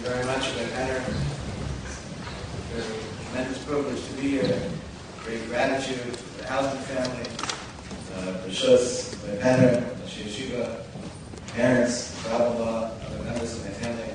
you very much, Rabbi Penner. It's a tremendous privilege to be here. Great gratitude to the Hausman family, Rishus, Rabbi Penner, Rashi Yeshiva, parents, Rabbi, other members of my family.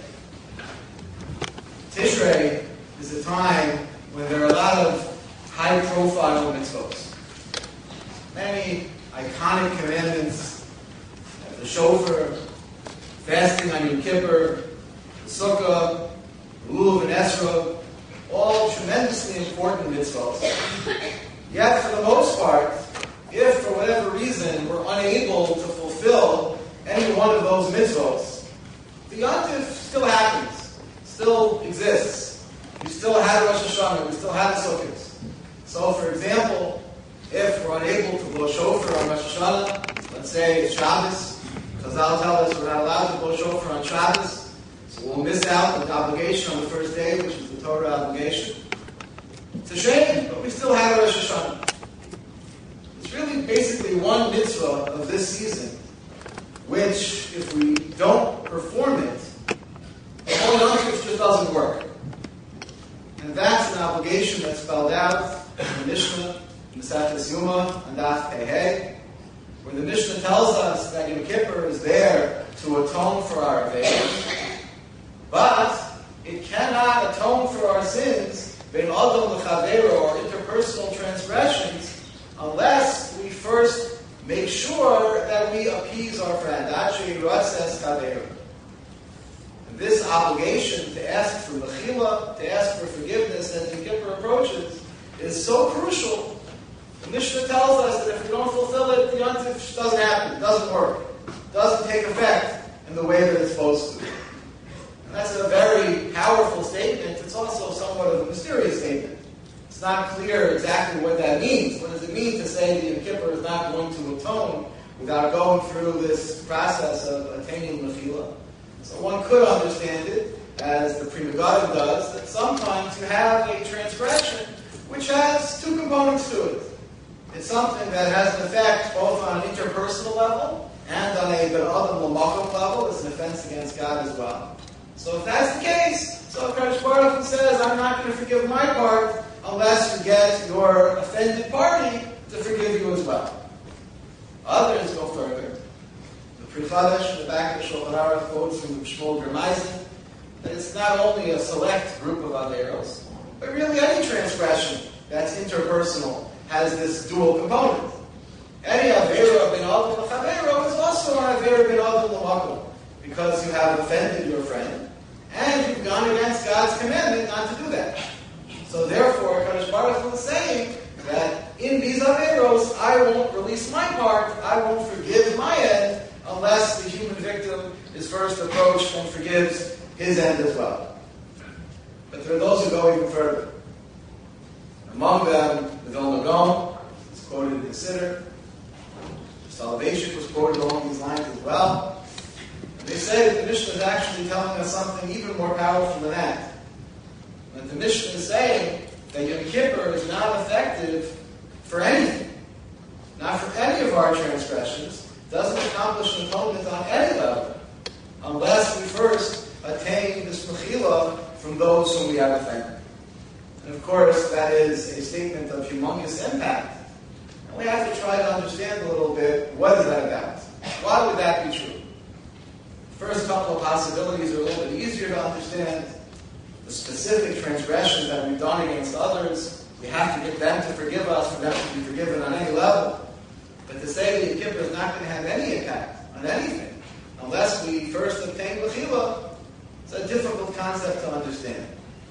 Tishrei is a time when there are a lot of high-profile mitzvot. Many iconic commandments, the shofar, fasting on Yom Kippur, the Sukkah, the Lulav and Esrog, all tremendously important mitzvot. Yet, for the most part, if for whatever reason we're unable to fulfill any one of those mitzvot, the Yontif still happens, still exists. We still have Rosh Hashanah, we still have the Sukkot. So, for example, if we're unable to blow shofar on Rosh Hashanah, let's say it's Shabbos, Chazal tell us we're not allowed to blow shofar on Shabbos, so we'll miss out on the obligation on the first day, which is the Torah obligation. It's a shame, but we still have Rosh Hashanah. It's really basically one mitzvah of this season, which, if we don't perform it, the whole Yom Kippur just doesn't work. And that's an obligation that's spelled out in the Mishnah, in the Maseches Yoma, and Daf Pei, where the Mishnah tells us that Yom Kippur is there to atone for our averos, but it cannot atone for our sins, bein adam l'chavero, or interpersonal transgressions, unless we first make sure that we appease our friend. And this obligation to ask for mechila, to ask for forgiveness as Yom Kippur approaches, is so crucial. The Mishnah tells us that if we don't fulfill it, the Yontif doesn't happen, doesn't work, doesn't take effect in the way that it's supposed to. And that's a very powerful statement. It's also somewhat of a mysterious statement. It's not clear exactly what that means. What does it mean to say that Yom Kippur is not going to atone without going through this process of attaining mechila? So one could understand it, as the Pri Megadim does, that sometimes you have a transgression which has two components to it. It's something that has an effect both on an interpersonal level and on a ben adam l'makom level. It's an offense against God as well. So if that's the case, so Kadosh Baruch Hu says, I'm not going to forgive my part unless you get your offended party to forgive you as well. Others go further. The Pri Chadash, in the back of the Shulchan Aruch, quotes from Shmuel Germeisen that it's not only a select group of averos, but really any transgression that's interpersonal has this dual component. Any avera ben adam l'chavero is also an avera ben adam l'makom, because you have offended your friend, and you've gone against God's commandment not to do that. So therefore, Kadosh Baruch Hu is saying that in these averos, I won't release my part, I won't forgive my end, unless the human victim is first approached and forgives his end as well. But there are those who go even further. Among them, the Vilna Gaon is quoted in the Siddur. Soloveitchik was quoted along these lines as well. And they say that the Mishnah is actually telling us something even more powerful than that. That the Mishnah is saying that Yom Kippur is not effective for anything. Not for any of our transgressions. Doesn't accomplish an atonement on any level. Unless we first attain this mechila from those whom we have offended. And of course, that is a statement of humongous impact. And we have to try to understand a little bit, what is that about? Why would that be true? The first couple of possibilities are a little bit easier to understand. The specific transgressions that we've done against others, we have to get them to forgive us for them to be forgiven on any level. But to say that Yom Kippur is not going to have any impact on anything, unless we first obtain mechila, it's a difficult concept to understand.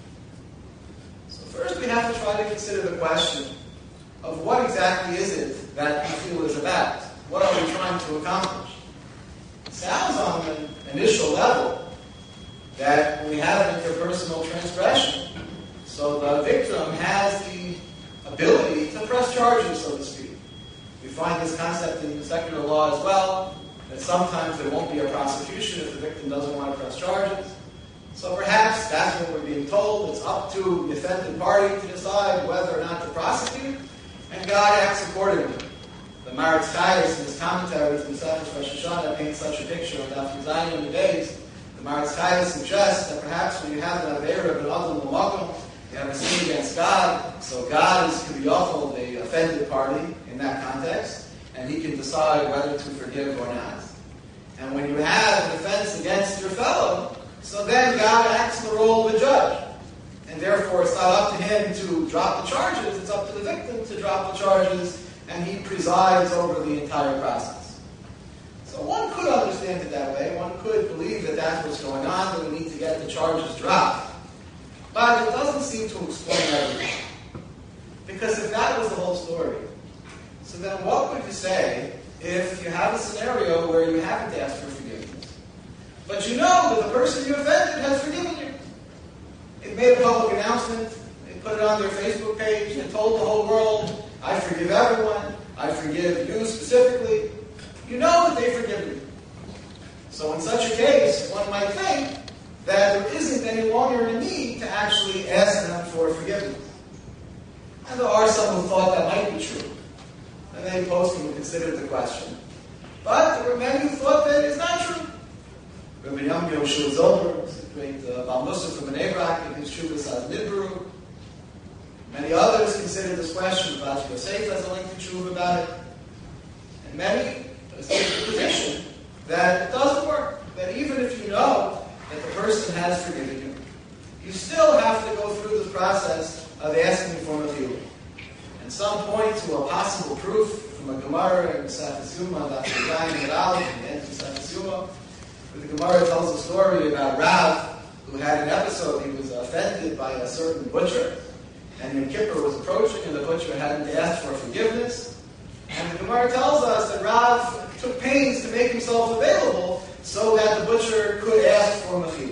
First, we have to try to consider the question of what exactly is it that mechila is about? What are we trying to accomplish? It sounds on an initial level that when we have an interpersonal transgression, so the victim has the ability to press charges, so to speak. We find this concept in secular law as well, that sometimes there won't be a prosecution if the victim doesn't want to press charges. So perhaps that's what we're being told. It's up to the offended party to decide whether or not to prosecute, and God acts accordingly. The Maritz Chayes in his commentary to the Maseches Rosh Hashanah paints such a picture of Daf Zayin in the days The Maharatz Chaim suggests that perhaps when you have an Aveira of an Adam L'Makom, you have a sin against God, so God is K'viyachol, the offended party in that context, and he can decide whether to forgive or not. And when you have an offense against your fellow, so then God acts in the role of a judge. And therefore it's not up to him to drop the charges, it's up to the victim to drop the charges, and he presides over the entire process. So one could understand it that way, one could believe that that's what's going on, that we need to get the charges dropped. But it doesn't seem to explain everything. Because if that was the whole story, so then what would you say if you have a scenario where you haven't asked for forgiveness, but you know that the person you offended has forgiven you? They made a public announcement, they put it on their Facebook page, they told the whole world, I forgive everyone, I forgive you specifically. You know that they've forgiven you. So in such a case, one might think that there isn't any longer a need to actually ask them for forgiveness. And there are some who thought that might be true. And they posted and considered the question. But there were many who thought that it's not true. Rabbi Yom Shul Zolber, the great Baal Musaf from Bnei Brak, in his Shuvas Ad Nidbaru. Many others considered this question about Yosef as a lengthy tshuva about it. And many take the position that it doesn't work. That even if you know that the person has forgiven you, you still have to go through the process of asking for mechila. And some point to a possible proof from a Gemara in Mesachas Yuma, that the guy in the Aleph, in the end of Mesachas Yuma, where the Gemara tells a story about Rav, who had an episode. He was offended by a certain butcher, and Yom Kippur was approaching, and the butcher hadn't asked for forgiveness. And the Gemara tells us that Rav took pains to make himself available so that the butcher could ask for mechila.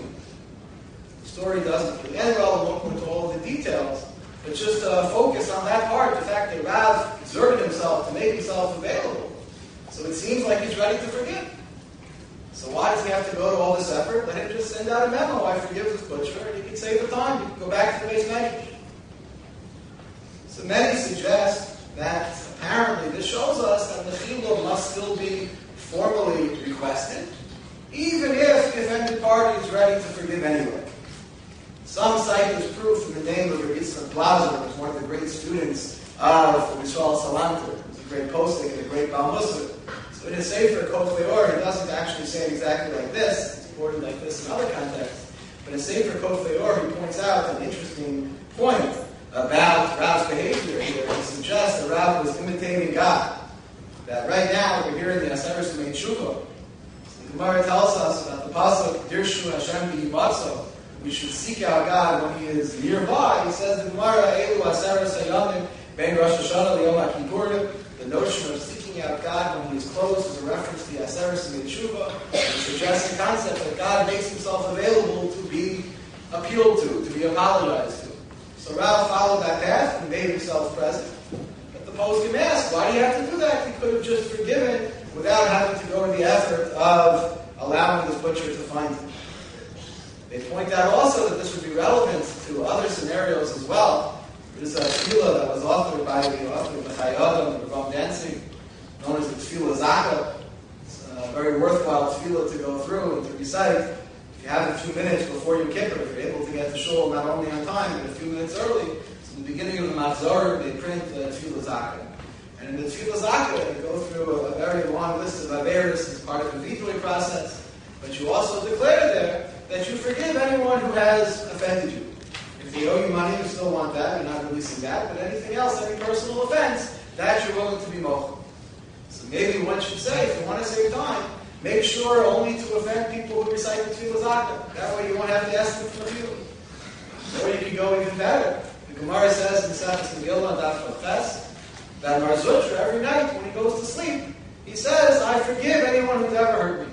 The story doesn't really end well, we won't go into all of the details, but just focus on that part, the fact that Rav exerted himself to make himself available. So it seems like he's ready to forgive. So why does he have to go to all this effort? Let him just send out a memo, I forgive this butcher, and he can save the time, he can go back to the base measures. So many suggest that apparently this shows us that mechila must still be formally requested, even if the offended party is ready to forgive anyway. Some cite this proof in the name of Rabbi Yitzchak Blazer, who was one of the great students of Yisrael Salanter. He was a great postik and a great Baal Musaf. So in his Sefer Kotei Or, he doesn't actually say it exactly like this. It's quoted like this in other contexts. But in Sefer Kotei Or, he points out an interesting point about Rav's behavior here. He suggests that Rav was imitating God. That right now, we're hearing the Aseres Mei Tshuva. The Gemara tells us about the pasuk Dirshu Hashem B'Yimatzo. We should seek out God when He is nearby. He says the Gemara Elu Aseres Hayamim Ben Rosh Hashanah Liyom HaKippurim. The notion of seeking out God when He is close is a reference to the Aseres Mei Tshuva. It suggests the concept that God makes Himself available to be appealed to be apologized to. So Rav followed that path and made himself present. But the poskim asked, why do you have to do that? He could have just forgiven without having to go to the effort of allowing this butcher to find him. They point out also that this would be relevant to other scenarios as well. There's a tefillah that was authored by the author of the Chayei Adam, the Rav Danzig, known as the Tefillah Zakah. It's a very worthwhile tefillah to go through and to recite. If you have a few minutes before Yom Kippur, if you're able to get to shul not only on time, but a few minutes early, so in the beginning of the Matzor, they print the Tefillah Zakah. And in the Tefillah Zakah, they go through a very long list of averos as part of the vitui process. But you also declare there that you forgive anyone who has offended you. If they owe you money, you still want that, you're not releasing that, but anything else, any personal offense, that you're willing to be mochel. So maybe one should say, if you want to save time, make sure only to offend people who recite the Tefillah Zakah. That way you won't have to ask them for Tefillah. Or you can go even better. The Gemara says in Mesachas Megillah, Daf Ches, that Mar Zutra, every night when he goes to sleep, he says, I forgive anyone who's ever hurt me.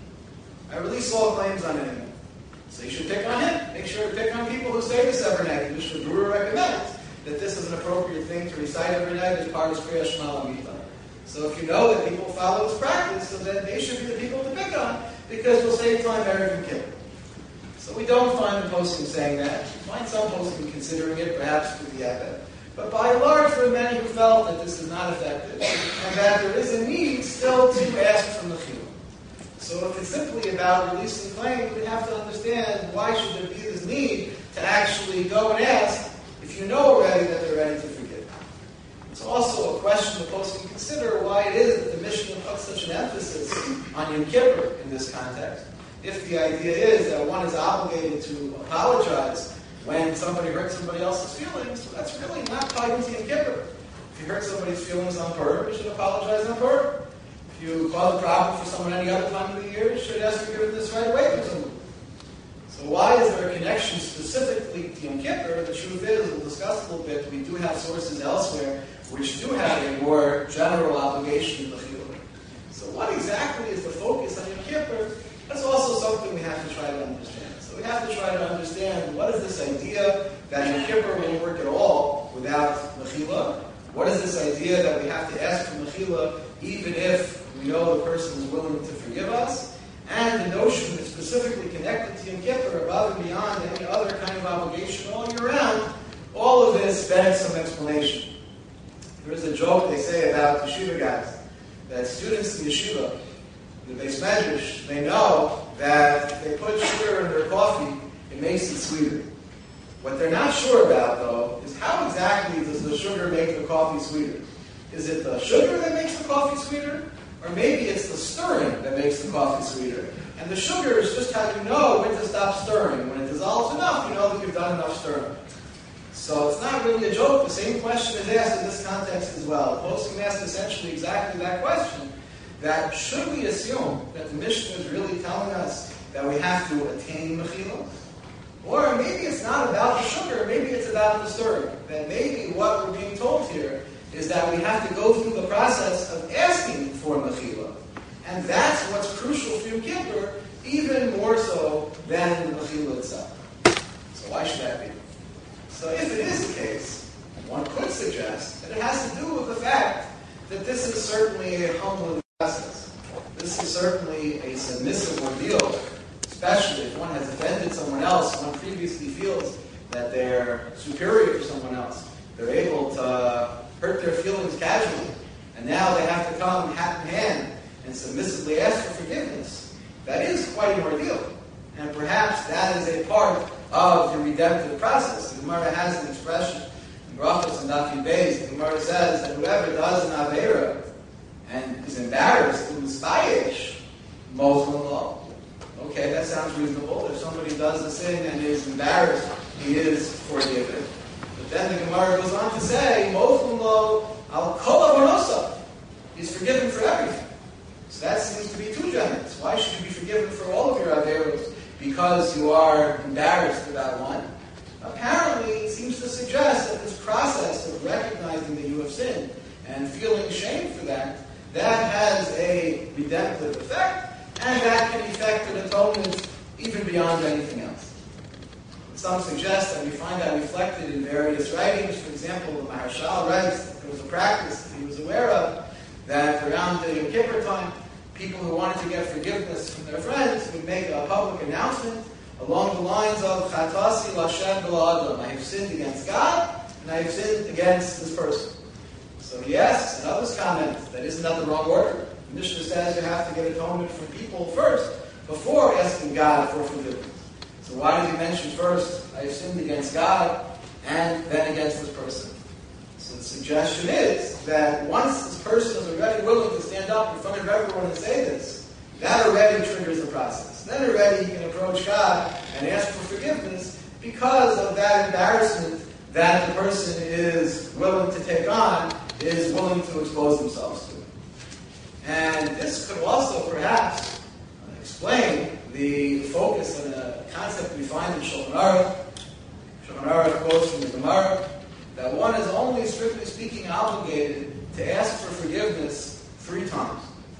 I release all claims on anyone. So you should pick on him. Make sure to pick on people who say this every night. Mr. Brewer recommends that this is an appropriate thing to recite every night as part of Kriya Shema Lamita. So if you know that people follow this practice, so then they should be the people to pick on, because we'll save time better than kill. So we don't find the posting saying that. We find some posting considering it, perhaps with the Ebbet. But by and large, there are many who felt that this is not effective, and that there is a need still to ask from the field. So if it's simply about releasing claim, we have to understand why should there be this need to actually go and ask if you know already that they're ready to forgive. It's also a question the post can consider why it is that the Mishnah puts such an emphasis on Yom Kippur in this context. If the idea is that one is obligated to apologize when somebody hurts somebody else's feelings, that's really not tied into Yom Kippur. If you hurt somebody's feelings on purpose, you should apologize on purpose. If you cause a problem for someone any other time of the year, you should ask forgiveness right away for someone. So why is there a connection specifically to Yom Kippur? The truth is, we'll discuss a little bit, we do have sources elsewhere which do have a more general obligation to Mechila. So what exactly is the focus on Yom Kippur? That's also something we have to try to understand. So we have to try to understand what is this idea that Yom Kippur won't work at all without Mechila? What is this idea that we have to ask for Mechila even if we know the person is willing to forgive us? And the notion that's specifically connected to Yom Kippur above and beyond any other kind of obligation all year round, all of this begs some explanation. There is a joke they say about yeshiva guys, that students in yeshiva, the Beis Medrash, they know that if they put sugar in their coffee, it makes it sweeter. What they're not sure about, though, is how exactly does the sugar make the coffee sweeter? Is it the sugar that makes the coffee sweeter? Or maybe it's the stirring that makes the coffee sweeter. And the sugar is just how you know when to stop stirring. When it dissolves enough, you know that you've done enough stirring. So it's not really a joke. The same question is asked in this context as well. The Poskim asked essentially exactly that question. That should we assume that the Mishnah is really telling us that we have to attain Mechila? Or maybe it's not about the sugar, maybe it's about the stirring. That maybe what we're being told here is that we have to go through the process of asking for Mechila. And that's what's crucial for Yom Kippur, even more so than the Mechila itself. So why should that be? So if it is the case, one could suggest that it has to do with the fact that this is certainly a humbling process. This is certainly a submissive ordeal, especially if one has offended someone else, one previously feels that they're superior to someone else. They're able to hurt their feelings casually, and now they have to come hat in hand and submissively ask for forgiveness. That is quite an ordeal, and perhaps that is a part of the redemptive process. The Gemara has an expression in Brachos and Daf Yud Beis. The Gemara says that whoever does an Aveira and is embarrassed, U'mispayesh, Muslim law. Okay, that sounds reasonable. If somebody does a sin and is embarrassed, he is forgiven. But then the Gemara goes on to say, Muslim law, al kol avonosav, he's forgiven for everything. So that seems to be too generous. Why should you be forgiven for all of your Aveiros because you are embarrassed about one? Apparently, it seems to suggest that this process of recognizing that you have sinned and feeling shame for that, that has a redemptive effect, and that can effect an atonement even beyond anything else. Some suggest that we find that reflected in various writings. For example, the Maharshal writes that there was a practice that he was aware of, that around the Yom Kippur time, people who wanted to get forgiveness from their friends would make a public announcement along the lines of Chatasi Lashem B'La'adam, I have sinned against God, and I have sinned against this person. So yes, and others comment that isn't that the wrong order? The Mishnah says you have to get atonement from people first, before asking God for forgiveness. So why did he mention first, I have sinned against God, and then against this person? So the suggestion is that once this person is already willing to stand up in front of everyone and say this, that already triggers the process. Then already he can approach God and ask for forgiveness because of that embarrassment that the person is willing to take on, is willing to expose themselves to. And this could also perhaps explain the focus on a concept we find in Shulchan Aruch. Shulchan Aruch quotes from the Gemara that one is only, strictly speaking, obligated to ask for forgiveness 3 times.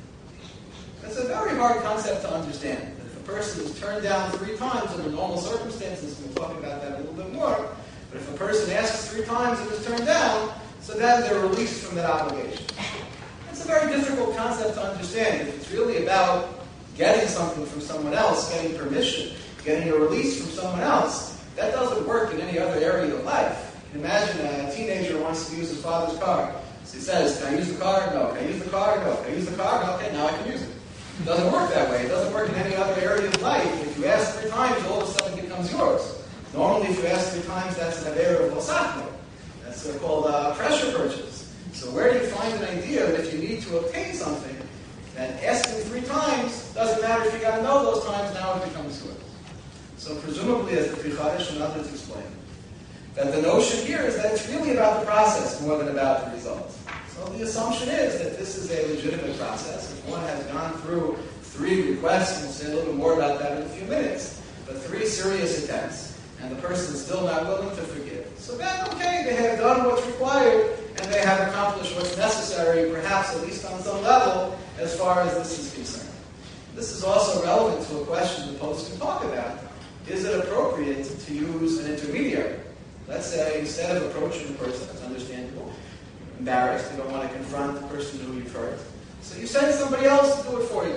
That's a very hard concept to understand. That if a person is turned down 3 times under normal circumstances, we'll talk about that a little bit more, but if a person asks 3 times and is turned down, so then they're released from that obligation. It's a very difficult concept to understand. If it's really about getting something from someone else, getting permission, getting a release from someone else, that doesn't work in any other area of life. You can imagine a teenager wants to use his father's car. So he says, can I use the car? No. Can I use the car? No. Can I use the car? No. Okay, now I can use it. It doesn't work that way. It doesn't work in any other area of life. If you ask 3 times, all of a sudden it becomes yours. Normally, if you ask 3 times, that's an avera of losachno. That's called a pressure purchase. So where do you find an idea that if you need to obtain something, that asking 3 times doesn't matter if you got to know those times, now it becomes yours. So presumably, as the Pri Chadash and others explain, that the notion here is that it's really about the process more than about the result. So the assumption is that this is a legitimate process. If one has gone through 3 requests, and we'll say a little bit more about that in a few minutes, but 3 serious attempts, and the person is still not willing to forgive. So then, okay, they have done what's required, and they have accomplished what's necessary, perhaps at least on some level, as far as this is concerned. This is also relevant to a question the post can talk about. Is it appropriate to use an intermediary? Let's say instead of approaching the person, it's understandable, you're embarrassed, you don't want to confront the person who you've hurt, so you send somebody else to do it for you.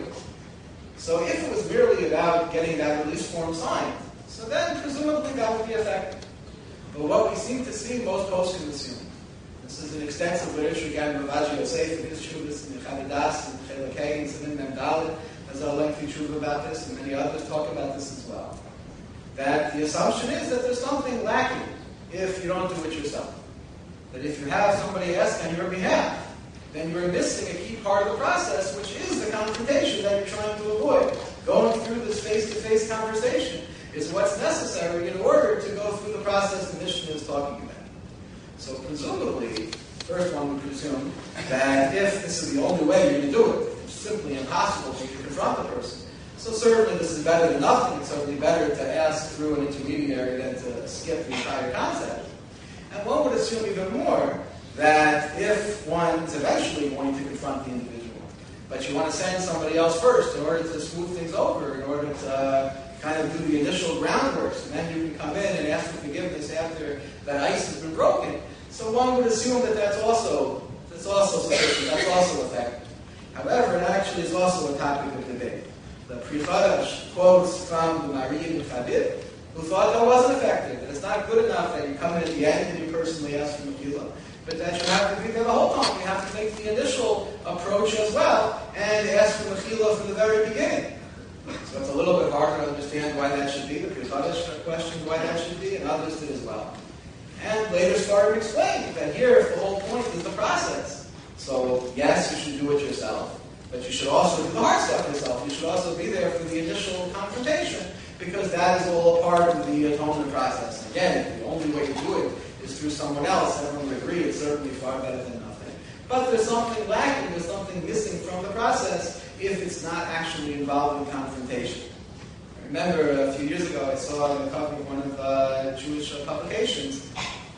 So if it was merely about getting that release form signed, so then presumably that would be effective. But what we seem to see, most posts can assume. This is an extensive literature, again, Ravaji Yosef, in his Shuvas, in Chadidas, in Chelakei, in Simin Memdalit, has a lengthy Shuva about this, and many others talk about this as well. That the assumption is that there's something lacking if you don't do it yourself. That if you have somebody ask on your behalf, then you're missing a key part of the process, which is the confrontation that you're trying to avoid. Going through this face-to-face conversation is what's necessary in order to go through the process the Mishnah is talking about. So presumably, first one would presume that if this is the only way you're going to do it, it's simply impossible for you to confront the person. So certainly this is better than nothing. It's certainly better to ask through an intermediary than to skip the entire concept. And one would assume even more that if one is eventually going to confront the individual, but you want to send somebody else first in order to smooth things over, in order to kind of do the initial groundwork, and then you can come in and ask for forgiveness after that ice has been broken. So one would assume that that's also sufficient, that's also effective. However, it actually is also a topic of debate. The Pri Chadash quotes from the Marid and Chabib, who thought that wasn't effective, that it's not good enough that you come in at the end and you personally ask for Mechila, but that you have to be there the whole time. You have to take the initial approach as well and ask for Mechila from the very beginning. So it's a little bit hard to understand why that should be. The Pri Chadash questioned why that should be, and others did as well. And later started explaining that here, if the whole point is the process. So yes, you should do it yourself, but you should also do the hard stuff yourself. You should also be there for the initial confrontation, because that is all a part of the atonement process. Again, the only way to do it is through someone else. Everyone would agree it's certainly far better than nothing. But there's something lacking, there's something missing from the process if it's not actually involved in confrontation. I remember a few years ago I saw in a copy of one of Jewish publications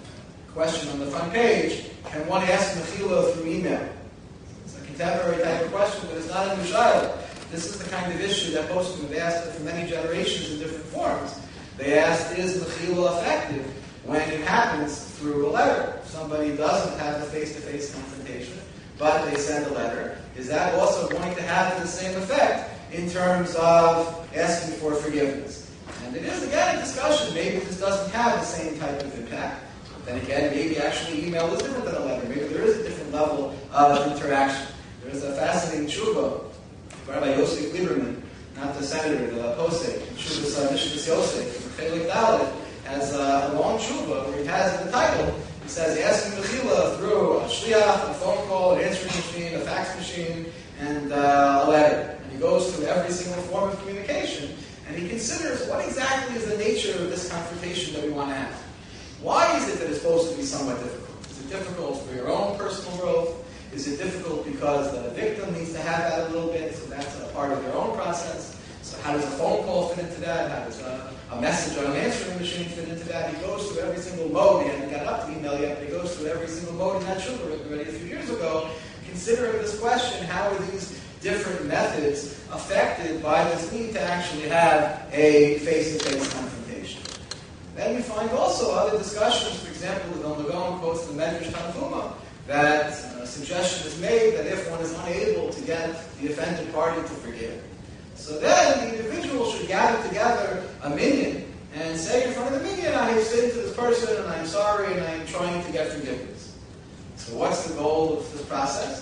a question on the front page, can one ask Mechila through email? It's a contemporary type of question, but it's not a new shayla. This is the kind of issue that poskim have asked for many generations in different forms. They asked, is Mechila effective when it happens through a letter? If somebody doesn't have a face-to-face confrontation, but they send a letter, is that also going to have the same effect in terms of asking for forgiveness? And it is, again, a discussion. Maybe this doesn't have the same type of impact. Then again, maybe actually email is different than a letter. Maybe there is a different level of interaction. There is a fascinating tshuva. Rabbi Yosef Lieberman, not the senator, the posek, Shuvas Mishkas Yosef, Chelik Dalet, has a long tshuva where he has in the title, he says, asking Mechila through a shliach, a phone call, an answering machine, a fax machine, and a letter. And he goes through every single form of communication, and he considers what exactly is the nature of this confrontation that we want to have. Why is it that it's supposed to be somewhat difficult? Is it difficult for your own personal growth? Is it difficult because the victim needs to have that a little bit, so that's a part of their own process? So how does a phone call fit into that? How does a message on an answering machine fit into that? He goes through every single mode. He hasn't got up to email yet, but he goes through every single mode in that shuvah already a few years ago, considering this question, how are these different methods affected by this need to actually have a face-to-face confrontation? Then we find also other discussions, for example, the Vilna Gaon quotes the Medrash Tanhuma, that a suggestion is made that if one is unable to get the offended party to forgive, so then the individual should gather together a minyan and say in front of the minyan, I have sinned to this person and I'm sorry and I am trying to get forgiveness. So what's the goal of this process?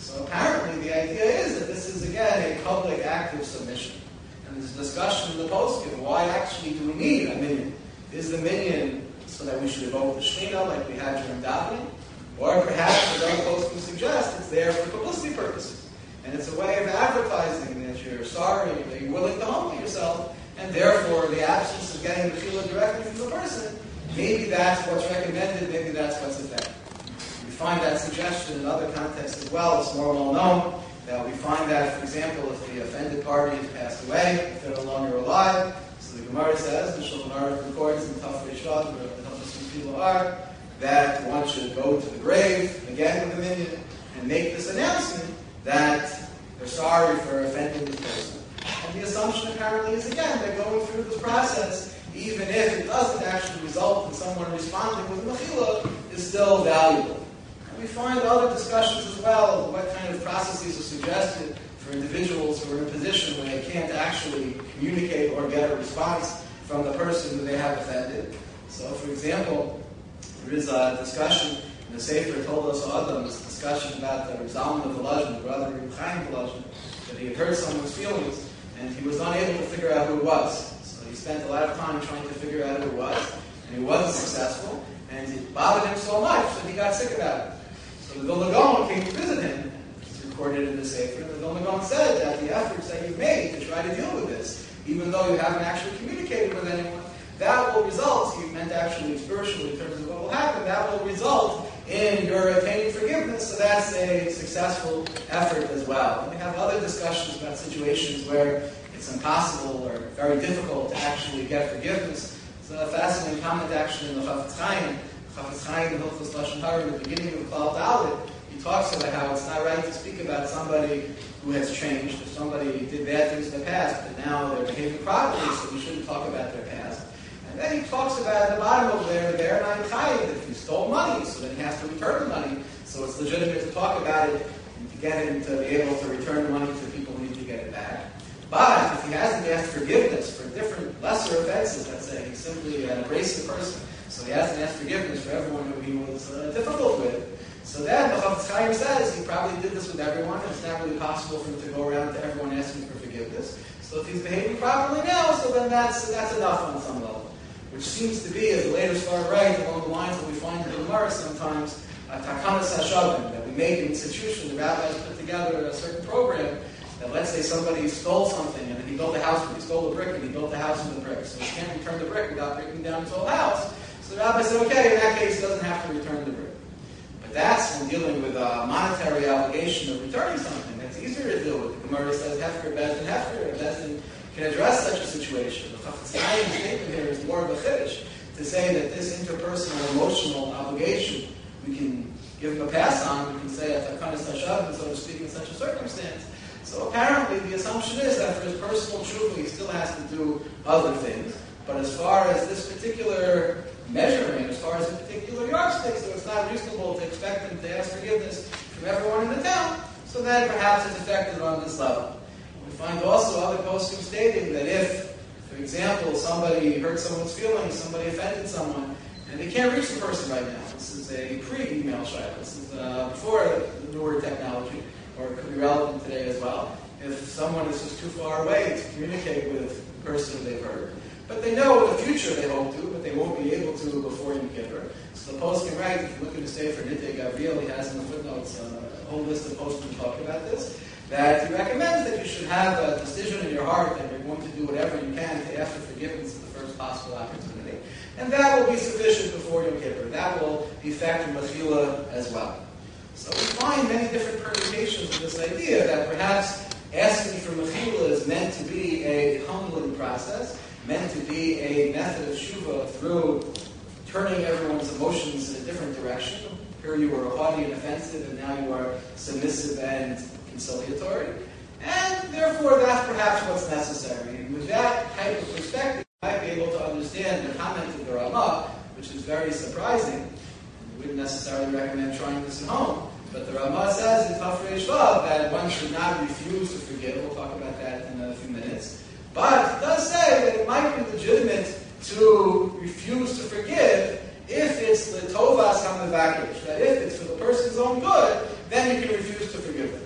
So apparently the idea is that this is, again, a public act of submission. And there's a discussion in the poskim, why actually do we need a minyan? Is the minyan so that we should evoke the Shekhinah like we had during davening? Or perhaps, as other poskim suggest, it's there for publicity purposes. And it's a way of advertising that you're sorry, that you're willing to humble yourself, and therefore the absence of getting the tefillah directly from the person, maybe that's what's recommended, maybe that's what's effective. We find that suggestion in other contexts as well. It's more well known that we find that, for example, if the offended party has passed away, if they're no longer alive, so the Gemara says, the Shulchan Aruch records in Tafrei Shvat, where the Tafrei people are, that one should go to the grave, again with the minyan, and make this announcement that they're sorry for offending this person. And the assumption apparently is, again, that going through this process, even if it doesn't actually result in someone responding with mechila, is still valuable. And we find other discussions as well of what kind of processes are suggested for individuals who are in a position where they can't actually communicate or get a response from the person who they have offended. So, for example, there is a discussion in the Sefer Toldos Adam, this discussion about the Zalman of Volozhin, the brother of Chaim Volozhin, that he had hurt someone's feelings, and he was unable to figure out who it was. So he spent a lot of time trying to figure out who it was, and he wasn't successful, and it bothered him so much that he got sick about it. So the Vilna Gaon came to visit him. It's recorded in the Sefer, and the Vilna Gaon said that the efforts that you've made to try to deal with this, even though you haven't actually communicated with anyone, that will result, you meant actually spiritually in terms of what will happen, that will result in your attaining forgiveness, so that's a successful effort as well. And we have other discussions about situations where it's impossible or very difficult to actually get forgiveness. It's a fascinating comment actually in the Chafetz Chaim. Chafetz Chaim in Hilchos Lashon Hara, in the beginning of Klal Dalet, he talks about how it's not right to speak about somebody who has changed, if somebody did bad things in the past, but now they're behaving properly, so we shouldn't talk about their past. And then he talks about at the bottom of there, that if you stole money, so then he has to return the money. So it's legitimate to talk about it and to get him to be able to return the money to people who need to get it back. But if he hasn't asked forgiveness for different lesser offenses, let's say he's simply an abrasive person, so he hasn't asked forgiveness for everyone who he was difficult with. So then the Chafetz Chaim says he probably did this with everyone, and it's not really possible for him to go around to everyone asking for forgiveness. So if he's behaving properly now, so then that's enough on some level. Which seems to be, as the later start right, along the lines that we find in the Gemara sometimes, takanas hashavim, that we make an institution, the rabbis put together a certain program, that let's say somebody stole something, and he built a house, he stole a brick, and he built a house with a brick, so he can't return the brick without breaking down his whole house. So the rabbi said, okay, in that case, he doesn't have to return the brick. But that's when dealing with a monetary obligation of returning something. That's easier to deal with. The Gemara says, hefker, bezdin, hefker, bezdin can address such a situation. The Chafetz Chaim's statement here is more of a chiddush to say that this interpersonal emotional obligation we can give him a pass on. We can say at takanas hashavim, so to speak, in such a circumstance. So apparently the assumption is that for his personal tshuva he still has to do other things. But as far as this particular measurement, as far as this particular yardstick, so it's not reasonable to expect him to ask forgiveness from everyone in the town. So then perhaps it's effective on this level. We find also other poskim stating that if, for example, somebody hurt someone's feelings, somebody offended someone, and they can't reach the person right now. This is a pre-email shayla. This is before the newer technology, or it could be relevant today as well. If someone is just too far away to communicate with the person they've hurt, but they know in the future they hope to, but they won't be able to before Yom Kippur. So the poskim write, if you look at the Sefer Nittei Gavriel, he has in the footnotes a whole list of poskim talking about this, that he recommends that you should have a decision in your heart that you're going to do whatever you can to ask for forgiveness at the first possible opportunity. And that will be sufficient before Yom Kippur. That will effect your mechila as well. So we find many different permutations of this idea that perhaps asking for mechila is meant to be a humbling process, meant to be a method of tshuva through turning everyone's emotions in a different direction. Here you were haughty and offensive, and now you are submissive and conciliatory. And therefore, that's perhaps what's necessary. And with that type of perspective, you might be able to understand the comment of the Ramah, which is very surprising. We wouldn't necessarily recommend trying this at home. But the Ramah says in Tafrei Shvat that one should not refuse to forgive. We'll talk about that in a few minutes. But it does say that it might be legitimate to refuse to forgive if it's the tovas hamavakish, that if it's for the person's own good, then you can refuse to forgive them.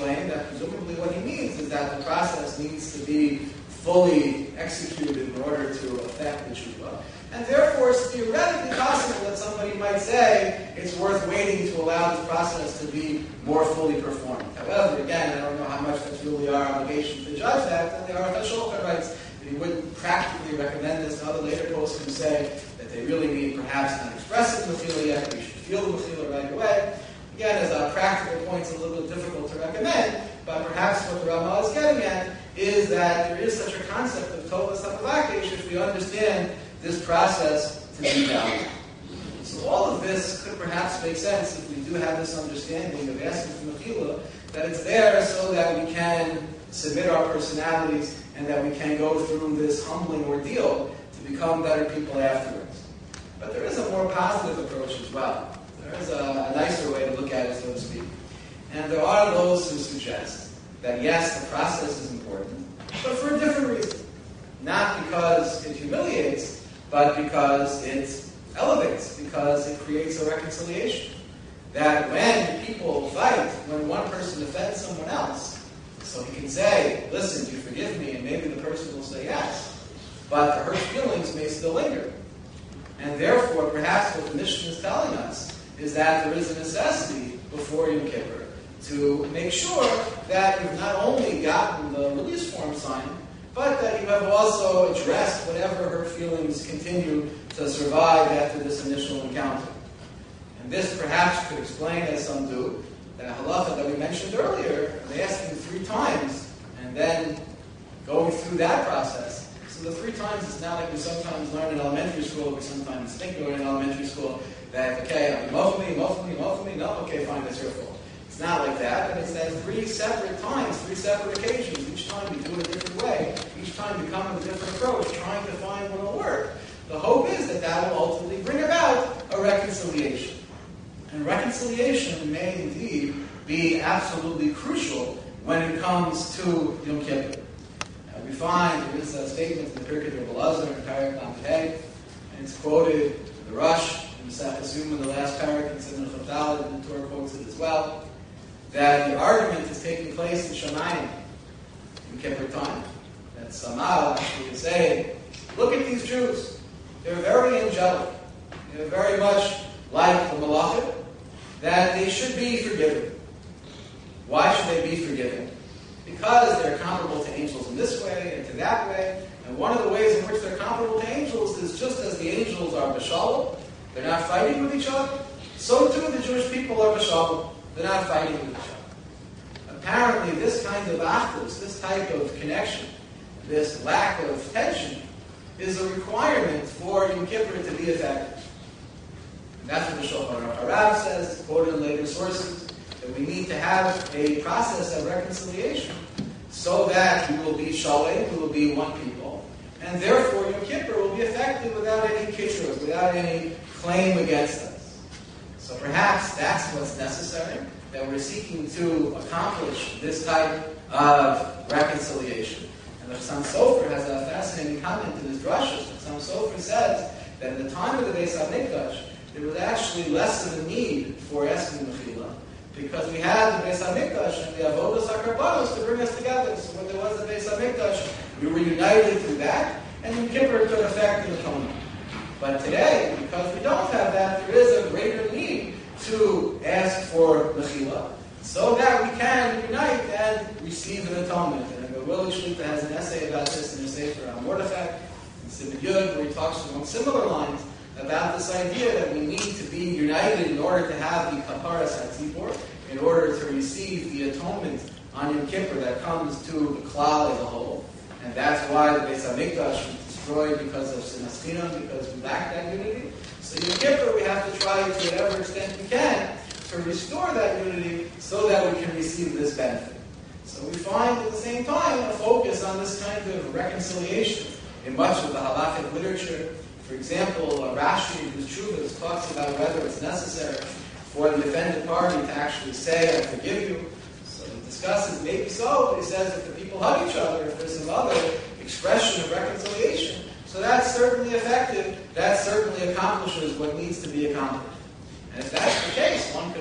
explained that presumably what he means is that the process needs to be fully executed in order to affect the tshuva. And therefore, it's theoretically possible that somebody might say it's worth waiting to allow this process to be more fully performed. However, again, I don't know how much that's really our obligation to judge that, and the Aruch HaShulchan writes that he wouldn't practically recommend this. Other later posts can say that they really mean perhaps not expressing the mechila yet, we should feel the mechila right away. Again, as a practical point, it's a little bit difficult to recommend, but perhaps what the Ramah is getting at is that there is such a concept of Tovas HaMavakesh if we understand this process to be valid. So all of this could perhaps make sense if we do have this understanding of asking for mechila, that it's there so that we can submit our personalities and that we can go through this humbling ordeal to become better people afterwards. But there is a more positive approach as well. There is a nicer way to look at it, so to speak. And there are those who suggest that yes, the process is important, but for a different reason. Not because it humiliates, but because it elevates, because it creates a reconciliation. That when people fight, when one person offends someone else, so he can say, listen, do you forgive me? And maybe the person will say yes. But the hurt feelings may still linger. And therefore, perhaps what the Mishnah is telling us is that there is a necessity before Yom Kippur to make sure that you've not only gotten the release form signed, but that you have also addressed whatever hurt feelings continue to survive after this initial encounter. And this perhaps could explain, as some do, that halacha that we mentioned earlier, they asking 3 times, and then going through that process. So the 3 times is not like we sometimes learn in elementary school, we sometimes think we learn in elementary school, that, okay, I'll be mofumi, no, okay, fine, that's your fault. It's not like that, but it's that 3 separate times, 3 separate occasions. Each time we do it a different way. Each time we come with a different approach, trying to find what will work. The hope is that that will ultimately bring about a reconciliation. And reconciliation may indeed be absolutely crucial when it comes to Yom Kippur. We find there is a statement in the Pirkei Elazar in Parak Lamed, and it's quoted in the Rush, in the Safasum in the last parak, and in the Chavdal, and the Torah quotes it as well, that the argument is taking place in Shamayim, in Kippur time. That Samal actually is saying, look at these Jews. They're very angelic. They're very much like the Malachim, that they should be forgiven. Why should they be forgiven? Because they're comparable to angels in this way and to that way. And one of the ways in which they're comparable to angels is just as the angels are b'shalom, they're not fighting with each other, so too the Jewish people are b'shalom. They're not fighting with each other. Apparently this kind of achdus, this type of connection, this lack of tension, is a requirement for Yom Kippur to be effective. And that's what the Shulchan Aruch says, quoted in later sources, that we need to have a process of reconciliation so that we will be shalei, we will be one people, and therefore Yom Kippur will be effective without any kitchus, without any claim against us. So perhaps that's what's necessary, that we're seeking to accomplish this type of reconciliation. And the Chassam Sofer has a fascinating comment in his drashas. The Chassam Sofer says that in the time of the Beis HaMikdash, there was actually less of a need for asking mechila, because we had the Beis HaMikdash and the Avodas HaKarbanos to bring us together. So when there was the Beis HaMikdash, we were united through that, and Yom Kippur could affect the atonement. But today, because we don't have that, there is a greater need to ask for mechila, so that we can unite and receive an atonement. And the Willi Shlita has an essay about this in his Sefer on Mordechai, in Siman Yud, where he talks along similar lines about this idea that we need to be united in order to have the kaparas hatzibor, in order to receive the atonement on Yom Kippur that comes to the klal as a whole. And that's why the Beis HaMikdash was destroyed because of Sinas Chinam, because we lack that unity. So Yom Kippur we have to try to whatever extent we can to restore that unity so that we can receive this benefit. So we find at the same time a focus on this kind of reconciliation in much of the halakhic literature. For example, Rashi in his Chuvas talks about whether it's necessary for the offended party to actually say, I forgive you. So he discusses, maybe so, but he says if the people hug each other, if there's some other expression of reconciliation, so that's certainly effective, that certainly accomplishes what needs to be accomplished. And if that's the case, one could